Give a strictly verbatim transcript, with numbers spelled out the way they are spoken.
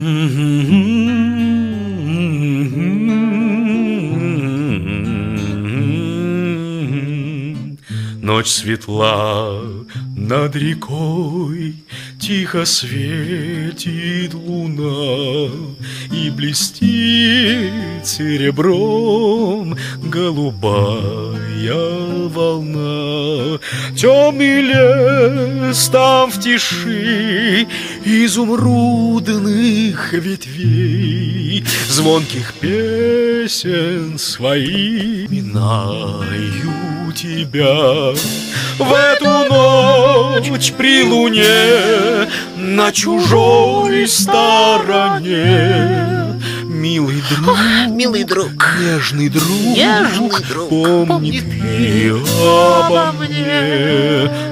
Ночь светла над рекой, тихо светит луна, и блестит серебром голубая волна. Темный лес там в тиши изумрудных ветвей, звонких песен своих минаю тебя. В эту ночь при луне на чужой стороне, милый друг, милый друг, нежный друг, нежный друг, помнит и обо мне.